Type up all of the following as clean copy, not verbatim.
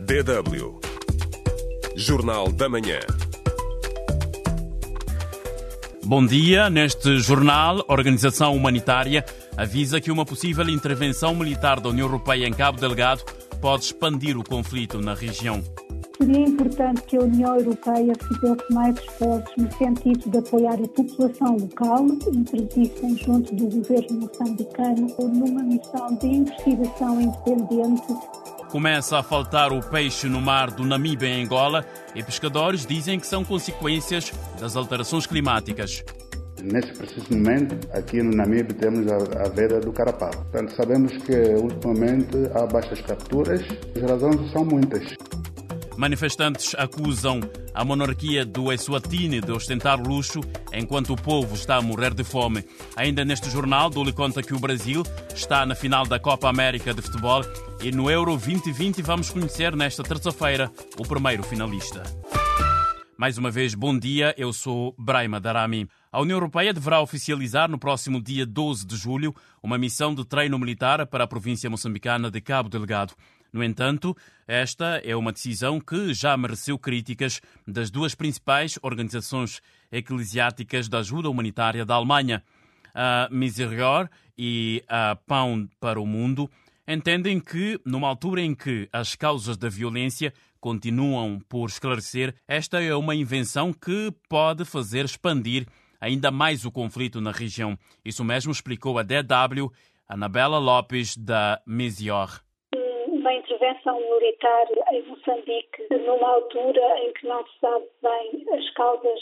DW Jornal da Manhã. Bom dia. Neste jornal, a Organização Humanitária avisa que uma possível intervenção militar da União Europeia em Cabo Delgado pode expandir o conflito na região. Seria importante que a União Europeia fizesse mais esforços no sentido de apoiar a população local, intervissem junto do governo moçambicano numa missão de investigação independente. Começa a faltar o peixe no mar do Namíbia em Angola e pescadores dizem que são consequências das alterações climáticas. Nesse preciso momento, aqui no Namíbia temos a veda do carapau. Portanto, sabemos que ultimamente há baixas capturas, as razões são muitas. Manifestantes acusam a monarquia do Eswatini de ostentar luxo enquanto o povo está a morrer de fome. Ainda neste jornal, dou-lhe conta que o Brasil está na final da Copa América de Futebol e no Euro 2020 vamos conhecer nesta terça-feira o primeiro finalista. Mais uma vez, bom dia, eu sou Braima Darami. A União Europeia deverá oficializar no próximo dia 12 de julho uma missão de treino militar para a província moçambicana de Cabo Delgado. No entanto, esta é uma decisão que já mereceu críticas das duas principais organizações eclesiásticas da ajuda humanitária da Alemanha. A Misericórdia e a Pão para o Mundo entendem que, numa altura em que as causas da violência continuam por esclarecer, esta é uma invenção que pode fazer expandir ainda mais o conflito na região. Isso mesmo explicou a DW Anabela Lopes, da Misericórdia. Uma intervenção militar em Moçambique, numa altura em que não se sabe bem as causas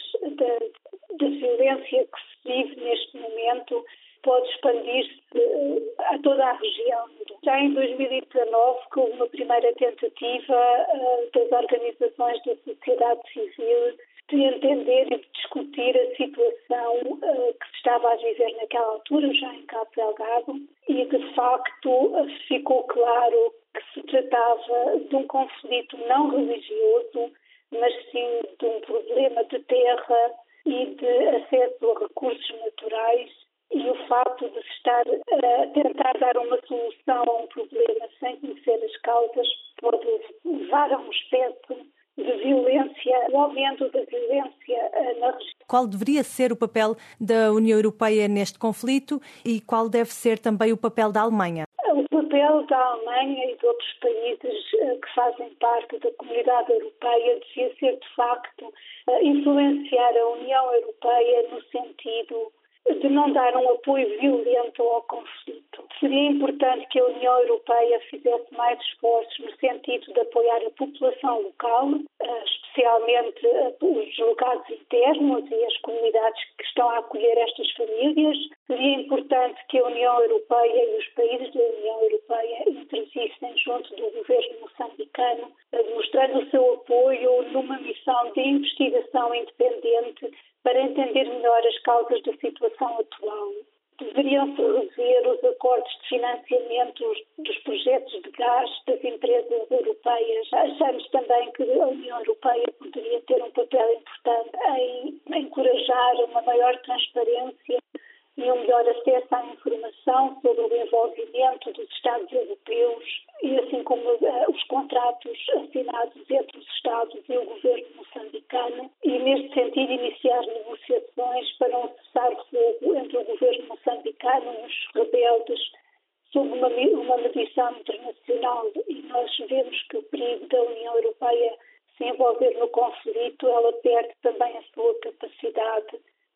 da violência que se vive neste momento, pode expandir-se a toda a região. Já em 2019, com uma primeira tentativa das organizações da sociedade civil de entender e de discutir a situação que se estava a viver naquela altura, já em Cabo Delgado, e de facto ficou claro que se tratava de um conflito não religioso, mas sim de um problema de terra e de acesso a recursos naturais, e o facto de se estar a tentar dar uma solução a um problema sem conhecer as causas pode levar a um excesso de violência, o aumento da violência na região. Qual deveria ser o papel da União Europeia neste conflito e qual deve ser também o papel da Alemanha? O papel da Alemanha e de outros países que fazem parte da comunidade europeia devia ser, de facto, influenciar a União Europeia no sentido de não dar um apoio violento ao conflito. Seria importante que a União Europeia fizesse mais esforços no sentido de apoiar a população local, especialmente os julgados internos e as comunidades que estão a acolher estas famílias. Seria importante que a União Europeia e os países da União Europeia intervissem junto do governo moçambicano, demonstrando o seu apoio numa missão de investigação independente para entender melhor as causas da situação atual. Deveriam-se rever os acordos de financiamento dos projetos de gás das empresas europeias. Achamos também que a União Europeia poderia ter um papel importante em encorajar uma maior transparência e um melhor acesso à informação sobre o envolvimento dos Estados europeus e assim como os contratos assinados entre os Estados e o governo moçambicano, e neste sentido iniciar negociações para um cessar-fogo entre o governo moçambicano e os rebeldes sob uma mediação internacional. E nós vemos que o perigo da União Europeia se envolver no conflito, ela perde também a sua capacidade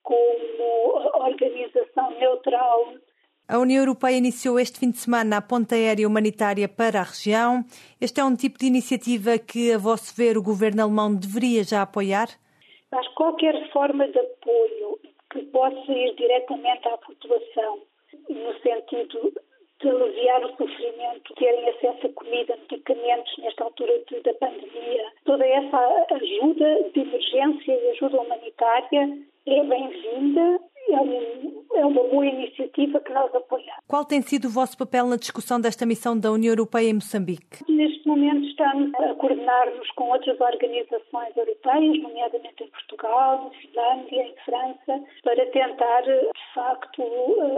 como organização neutral. A União Europeia iniciou este fim de semana a ponte aérea humanitária para a região. Este é um tipo de iniciativa que, a vosso ver, o governo alemão deveria já apoiar? Mas qualquer forma de apoio que possa ir diretamente à população, no sentido de aliviar o sofrimento, terem acesso a comida, medicamentos nesta altura da pandemia, toda essa ajuda de emergência e ajuda humanitária é bem-vinda, é uma boa iniciativa que nós apoiamos. Qual tem sido o vosso papel na discussão desta missão da União Europeia em Moçambique? Neste momento estamos a coordenar-nos com outras organizações europeias, nomeadamente em Portugal, em Finlândia, em França, para tentar, de facto,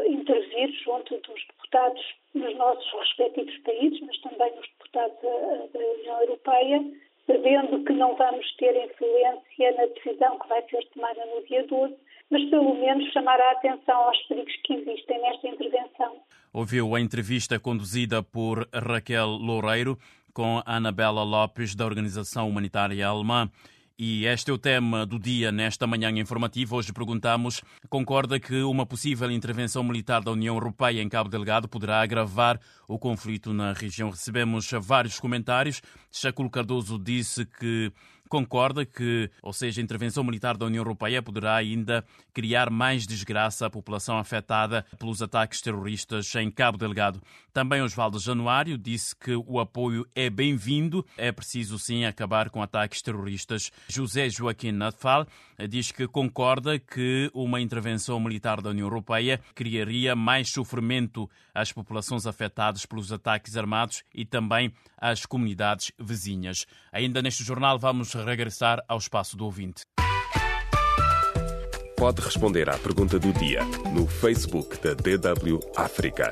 intervir junto dos deputados nos nossos respectivos países, mas também nos deputados da União Europeia, sabendo que não vamos ter influência na decisão que vai ser tomada no dia 12, mas pelo menos chamar a atenção aos perigos que existem nesta intervenção. Ouviu a entrevista conduzida por Raquel Loureiro com Anabela Lopes, da Organização Humanitária Alemã. E este é o tema do dia nesta manhã informativa. Hoje perguntamos, concorda que uma possível intervenção militar da União Europeia em Cabo Delgado poderá agravar o conflito na região? Recebemos vários comentários. Cháculo Cardoso disse que concorda que, ou seja, a intervenção militar da União Europeia poderá ainda criar mais desgraça à população afetada pelos ataques terroristas em Cabo Delgado. Também Osvaldo Januário disse que o apoio é bem-vindo, é preciso sim acabar com ataques terroristas. José Joaquim Nadfal diz que concorda que uma intervenção militar da União Europeia criaria mais sofrimento às populações afetadas pelos ataques armados e também às comunidades vizinhas. Ainda neste jornal vamos regressar ao espaço do ouvinte. Pode responder à pergunta do dia no Facebook da DW África.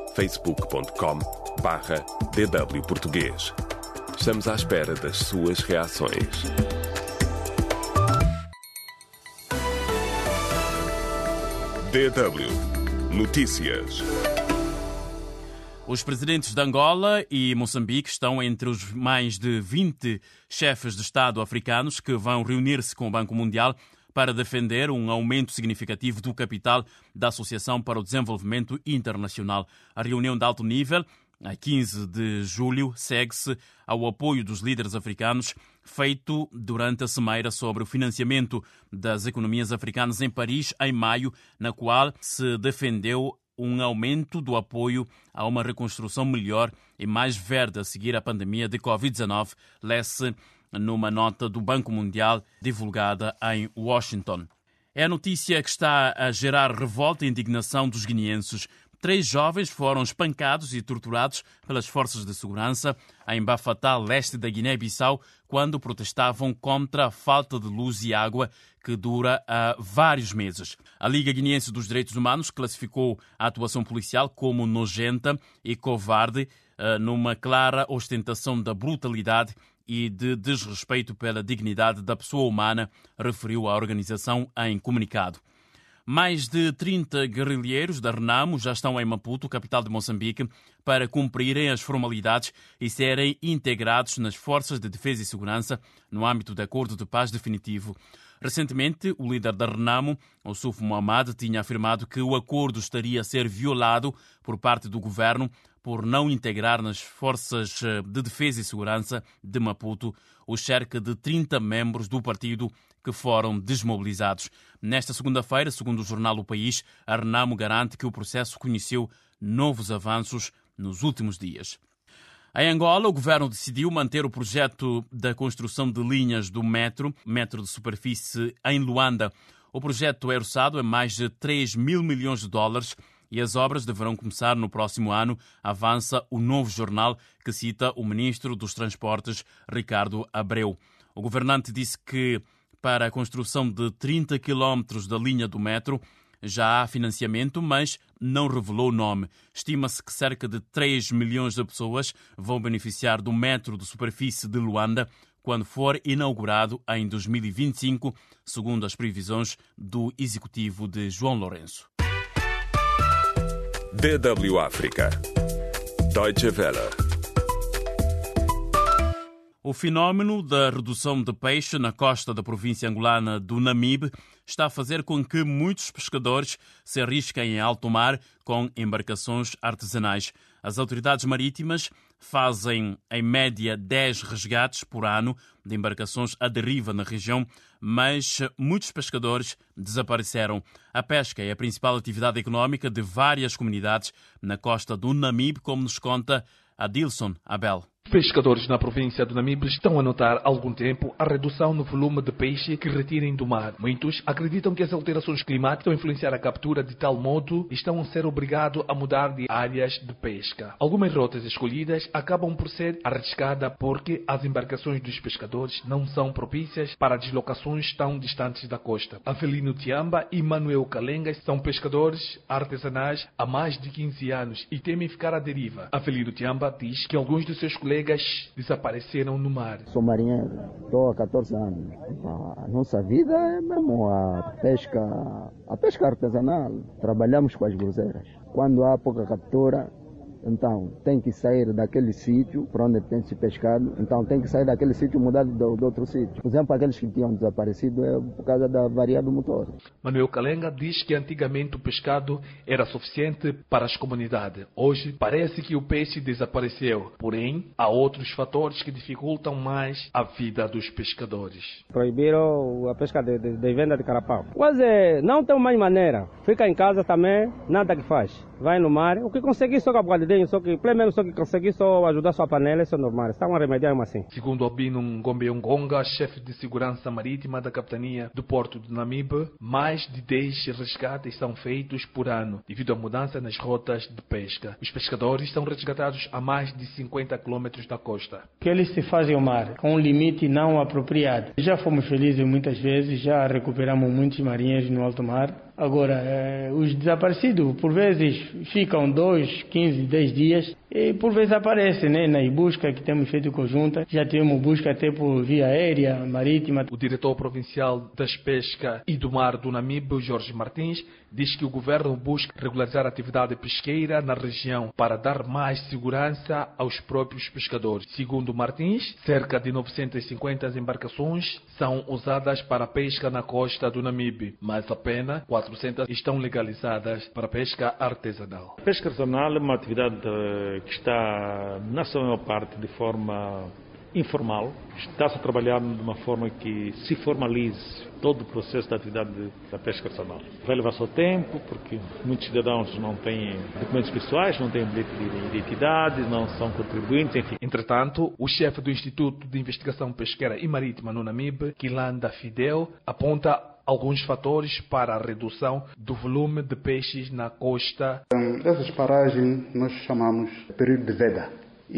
facebook.com/DW Português. Estamos à espera das suas reações. DW Notícias. Os presidentes de Angola e Moçambique estão entre os mais de 20 chefes de Estado africanos que vão reunir-se com o Banco Mundial para defender um aumento significativo do capital da Associação para o Desenvolvimento Internacional. A reunião de alto nível, a 15 de julho, segue-se ao apoio dos líderes africanos feito durante a cimeira sobre o financiamento das economias africanas em Paris, em maio, na qual se defendeu um aumento do apoio a uma reconstrução melhor e mais verde a seguir a pandemia de Covid-19, lê-se numa nota do Banco Mundial divulgada em Washington. É a notícia que está a gerar revolta e indignação dos guineenses. 3 jovens foram espancados e torturados pelas forças de segurança em Bafatá, leste da Guiné-Bissau, quando protestavam contra a falta de luz e água que dura há vários meses. A Liga Guineense dos Direitos Humanos classificou a atuação policial como nojenta e covarde, numa clara ostentação da brutalidade e de desrespeito pela dignidade da pessoa humana, referiu a organização em comunicado. Mais de 30 guerrilheiros da Renamo já estão em Maputo, capital de Moçambique, para cumprirem as formalidades e serem integrados nas forças de defesa e segurança no âmbito do acordo de paz definitivo. Recentemente, o líder da Renamo, Oussouf Mohamed, tinha afirmado que o acordo estaria a ser violado por parte do governo por não integrar nas forças de defesa e segurança de Maputo os cerca de 30 membros do partido que foram desmobilizados. Nesta segunda-feira, segundo o jornal O País, a Renamo garante que o processo conheceu novos avanços nos últimos dias. Em Angola, o governo decidiu manter o projeto da construção de linhas do metro de superfície em Luanda. O projeto é orçado em mais de 3 mil milhões de dólares e as obras deverão começar no próximo ano, avança o Novo Jornal, que cita o ministro dos Transportes, Ricardo Abreu. O governante disse que para a construção de 30 quilómetros da linha do metro já há financiamento, mas não revelou o nome. Estima-se que cerca de 3 milhões de pessoas vão beneficiar do metro de superfície de Luanda quando for inaugurado em 2025, segundo as previsões do executivo de João Lourenço. DW África. Deutsche Welle. O fenómeno da redução de peixe na costa da província angolana do Namibe está a fazer com que muitos pescadores se arrisquem em alto mar com embarcações artesanais. As autoridades marítimas fazem, em média, 10 resgates por ano de embarcações à deriva na região, mas muitos pescadores desapareceram. A pesca é a principal atividade económica de várias comunidades na costa do Namibe, como nos conta Adilson Abel. Pescadores na província do Namibe estão a notar há algum tempo a redução no volume de peixe que retirem do mar. Muitos acreditam que as alterações climáticas estão a influenciar a captura de tal modo que estão a ser obrigados a mudar de áreas de pesca. Algumas rotas escolhidas acabam por ser arriscadas porque as embarcações dos pescadores não são propícias para deslocações tão distantes da costa. Avelino Tiamba e Manuel Calengas são pescadores artesanais há mais de 15 anos e temem ficar à deriva. Avelino Tiamba diz que alguns de seus colegas colegas desapareceram no mar. Sou marinheiro, estou há 14 anos. A nossa vida é mesmo a pesca artesanal. Trabalhamos com as cruzeiras. Quando há pouca captura, então tem que sair daquele sítio para onde tem se pescado, então tem que sair daquele sítio e mudar de outro sítio. Por exemplo, aqueles que tinham desaparecido é por causa da avaria do motor. Manuel Kalenga diz que antigamente o pescado era suficiente para as comunidades. Hoje parece que o peixe desapareceu, porém há outros fatores que dificultam mais a vida dos pescadores. Proibiram a pesca de venda de carapau. Quase não tem mais maneira. Fica em casa também, nada que faz. Vai no mar, o que conseguir só com a bocadinho, só que conseguir só ajudar sua panela, isso é normal. Estão a remediar assim. Segundo Albino Ngombeongonga, chefe de segurança marítima da capitania do Porto de Namibe, mais de 10 resgates são feitos por ano, devido à mudança nas rotas de pesca. Os pescadores são resgatados a mais de 50 quilômetros da costa. Que eles se fazem ao mar, com um limite não apropriado. Já fomos felizes muitas vezes, já recuperamos muitos marinheiros no alto mar. Agora, os desaparecidos, por vezes, ficam 2, 15, 10 dias e por vezes aparecem, né? Nas buscas que temos feito conjunta. Já tivemos busca até por via aérea, marítima. O diretor provincial das pescas e do mar do Namibe, Jorge Martins, diz que o governo busca regularizar a atividade pesqueira na região para dar mais segurança aos próprios pescadores. Segundo Martins, cerca de 950 embarcações são usadas para a pesca na costa do Namibe, mas apenas 400 estão legalizadas para pesca artesanal. A pesca artesanal é uma atividade que está, na sua maior parte, de forma informal. Está-se a trabalhar de uma forma que se formalize todo o processo da atividade da pesca artesanal. Vai levar seu tempo, porque muitos cidadãos não têm documentos pessoais, não têm bilhete de identidade, não são contribuintes, enfim. Entretanto, o chefe do Instituto de Investigação Pesqueira e Marítima no Namibe, Quilanda Fidel, aponta alguns fatores para a redução do volume de peixes na costa. Essas paragens nós chamamos de período de veda.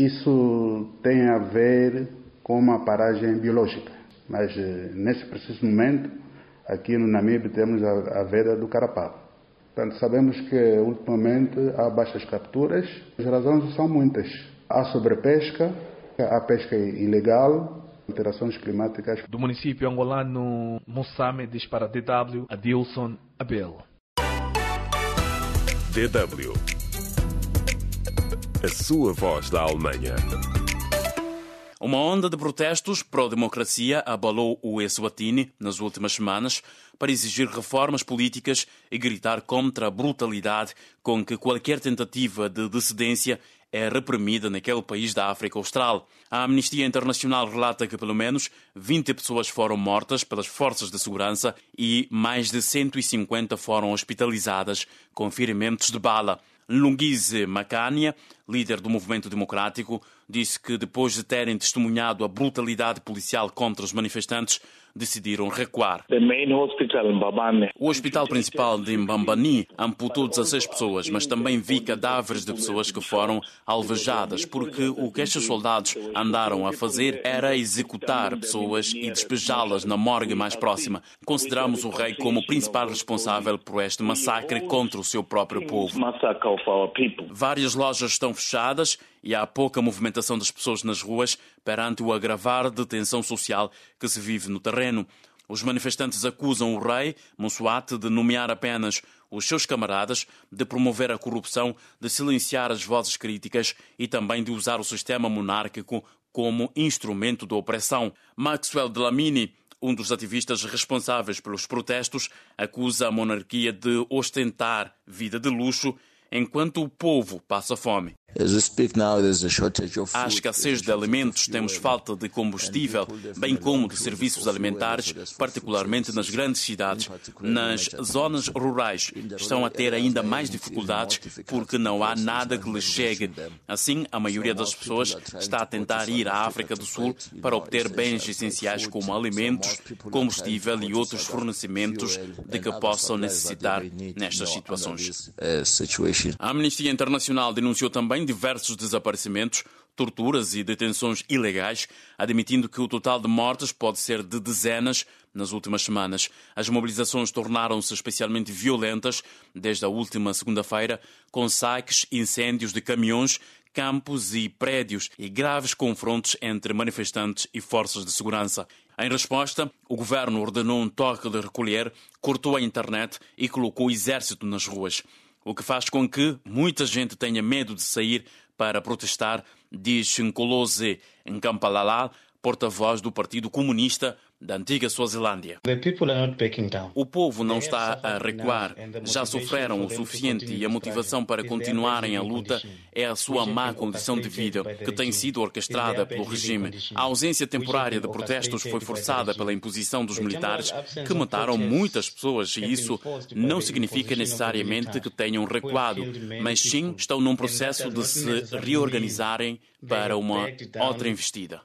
Isso tem a ver com uma paragem biológica, mas nesse preciso momento, aqui no Namibe temos a veda do carapau. Portanto, sabemos que ultimamente há baixas capturas, as razões são muitas. Há sobrepesca, há pesca ilegal, alterações climáticas. Do município angolano Moçame, diz para a DW, Adilson Abel. DW, a sua voz da Alemanha. Uma onda de protestos pró-democracia abalou o Eswatini nas últimas semanas para exigir reformas políticas e gritar contra a brutalidade com que qualquer tentativa de dissidência é reprimida naquele país da África Austral. A Amnistia Internacional relata que pelo menos 20 pessoas foram mortas pelas forças de segurança e mais de 150 foram hospitalizadas com ferimentos de bala. Lungize Macania, líder do movimento democrático, disse que depois de terem testemunhado a brutalidade policial contra os manifestantes, decidiram recuar. O hospital principal de Mbambani amputou 16 pessoas, mas também vi cadáveres de pessoas que foram alvejadas, porque o que estes soldados andaram a fazer era executar pessoas e despejá-las na morgue mais próxima. Consideramos o rei como o principal responsável por este massacre contra o seu próprio povo. Várias lojas estão fechadas e há pouca movimentação das pessoas nas ruas perante o agravar de tensão social que se vive no terreno. Os manifestantes acusam o rei, Moswati, de nomear apenas os seus camaradas, de promover a corrupção, de silenciar as vozes críticas e também de usar o sistema monárquico como instrumento de opressão. Maxwell Dlamini, um dos ativistas responsáveis pelos protestos, acusa a monarquia de ostentar vida de luxo enquanto o povo passa fome. Há escassez de alimentos, temos falta de combustível, bem como de serviços alimentares, particularmente nas grandes cidades. Nas zonas rurais estão a ter ainda mais dificuldades porque não há nada que lhes chegue. Assim, a maioria das pessoas está a tentar ir à África do Sul para obter bens essenciais como alimentos, combustível e outros fornecimentos de que possam necessitar nestas situações. A Amnistia Internacional denunciou também diversos desaparecimentos, torturas e detenções ilegais, admitindo que o total de mortes pode ser de dezenas nas últimas semanas. As mobilizações tornaram-se especialmente violentas desde a última segunda-feira, com saques e incêndios de caminhões campos e prédios e graves confrontos entre manifestantes e forças de segurança. Em resposta, o governo ordenou um toque de recolher, cortou a internet e colocou o exército nas ruas, o que faz com que muita gente tenha medo de sair para protestar, diz Nkolose Nkampalala, porta-voz do Partido Comunista da antiga Suazilândia. O povo não está a recuar. Já sofreram o suficiente e a motivação para continuarem a luta é a sua má condição de vida, que tem sido orquestrada pelo regime. A ausência temporária de protestos foi forçada pela imposição dos militares, que mataram muitas pessoas, e isso não significa necessariamente que tenham recuado, mas sim estão num processo de se reorganizarem para uma outra investida.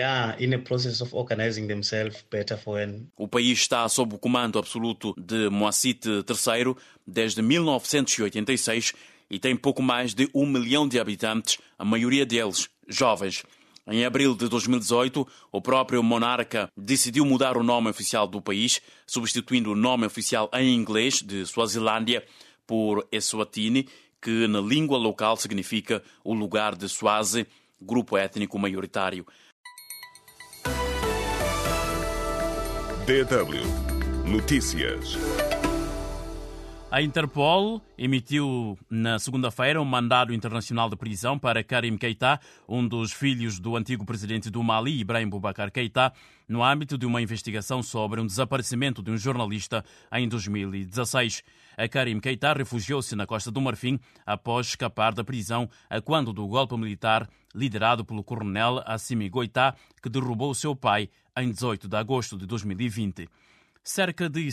O país está sob o comando absoluto de Moacite III desde 1986 e tem pouco mais de 1 milhão de habitantes, a maioria deles jovens. Em abril de 2018, o próprio monarca decidiu mudar o nome oficial do país, substituindo o nome oficial em inglês de Suazilândia por Eswatini, que na língua local significa o lugar de Swazi, grupo étnico maioritário. DW Notícias. A Interpol emitiu na segunda-feira um mandado internacional de prisão para Karim Keita, um dos filhos do antigo presidente do Mali, Ibrahim Boubacar Keita, no âmbito de uma investigação sobre um desaparecimento de um jornalista em 2016. A Karim Keita refugiou-se na Costa do Marfim após escapar da prisão a quando do golpe militar liderado pelo coronel Assimi Goïta, que derrubou seu pai em 18 de agosto de 2020. Cerca de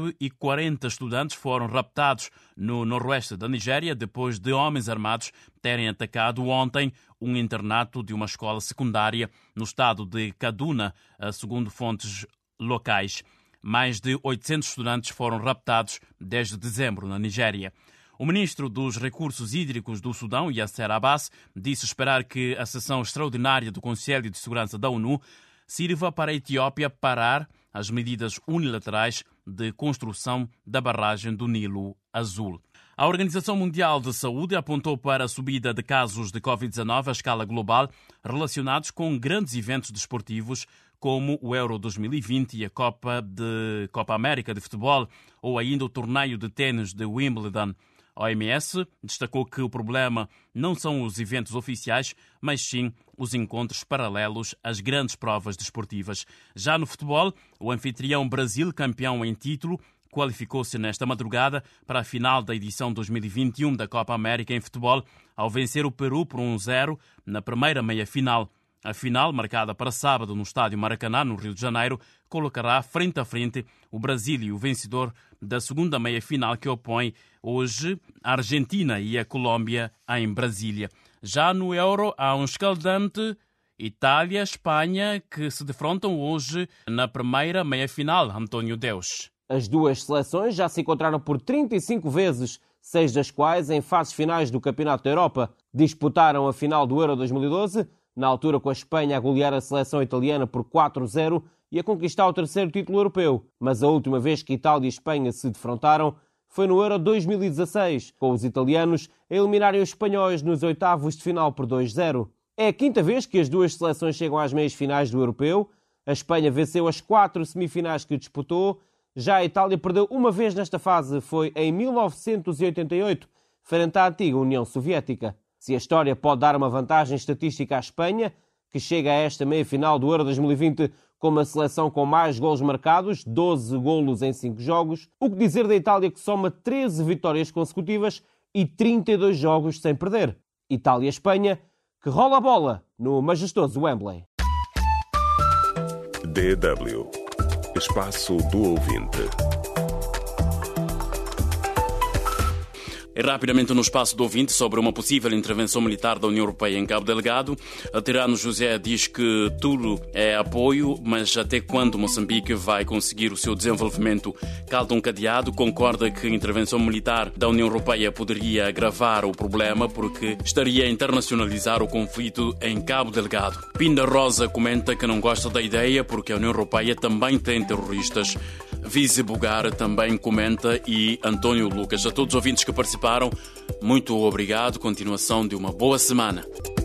140 estudantes foram raptados no noroeste da Nigéria depois de homens armados terem atacado ontem um internato de uma escola secundária no estado de Kaduna, segundo fontes locais. Mais de 800 estudantes foram raptados desde dezembro na Nigéria. O ministro dos Recursos Hídricos do Sudão, Yasser Abbas, disse esperar que a sessão extraordinária do Conselho de Segurança da ONU sirva para a Etiópia parar as medidas unilaterais de construção da barragem do Nilo Azul. A Organização Mundial de Saúde apontou para a subida de casos de Covid-19 à escala global relacionados com grandes eventos desportivos como o Euro 2020 e a Copa América de Futebol ou ainda o torneio de ténis de Wimbledon. A OMS destacou que o problema não são os eventos oficiais, mas sim os encontros paralelos às grandes provas desportivas. Já no futebol, o anfitrião Brasil, campeão em título, qualificou-se nesta madrugada para a final da edição 2021 da Copa América em futebol, ao vencer o Peru por 1-0 na primeira meia-final. A final, marcada para sábado no estádio Maracanã, no Rio de Janeiro, colocará frente a frente o Brasil e o vencedor da segunda meia-final que opõe hoje a Argentina e a Colômbia em Brasília. Já no Euro, há um escaldante Itália-Espanha que se defrontam hoje na primeira meia-final. António Deus. As duas seleções já se encontraram por 35 vezes, 6 das quais em fases finais do Campeonato da Europa. Disputaram a final do Euro 2012, na altura com a Espanha a golear a seleção italiana por 4-0 e a conquistar o terceiro título europeu. Mas a última vez que Itália e Espanha se defrontaram foi no Euro 2016, com os italianos a eliminarem os espanhóis nos oitavos de final por 2-0. É a quinta vez que as duas seleções chegam às meias finais do europeu. A Espanha venceu as 4 semifinais que disputou. Já a Itália perdeu uma vez nesta fase, foi em 1988, frente à antiga União Soviética. Se a história pode dar uma vantagem estatística à Espanha, que chega a esta meia-final do Euro 2020 como a seleção com mais golos marcados, 12 golos em 5 jogos, o que dizer da Itália que soma 13 vitórias consecutivas e 32 jogos sem perder? Itália-Espanha, que rola a bola no majestoso Wembley. DW Espaço do Ouvinte. E rapidamente no espaço do ouvinte sobre uma possível intervenção militar da União Europeia em Cabo Delgado. A Tirano José diz que tudo é apoio, mas até quando Moçambique vai conseguir o seu desenvolvimento? Caldon Cadeado concorda que a intervenção militar da União Europeia poderia agravar o problema porque estaria a internacionalizar o conflito em Cabo Delgado. Pinda Rosa comenta que não gosta da ideia porque a União Europeia também tem terroristas. Vise Bugar também comenta e António Lucas. A todos os ouvintes que participaram, Muito obrigado. Continuação de uma boa semana.